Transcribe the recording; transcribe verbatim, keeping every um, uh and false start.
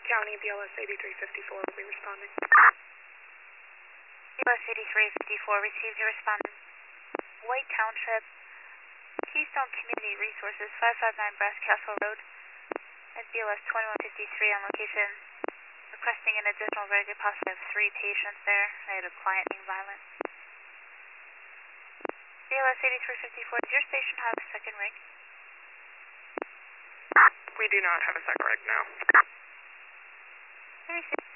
County, B L S eighty-three fifty-four will be responding. B L S eighty-three fifty-four received your respondent. White Township, Keystone Community Resources, five five nine Brass Castle Road, and B L S twenty-one fifty-three on location, requesting an additional regular possibly of three patients there. I had a client being violent. B L S eighty-three fifty-four, does your station have a second rig? We do not have a second rig now. Very good.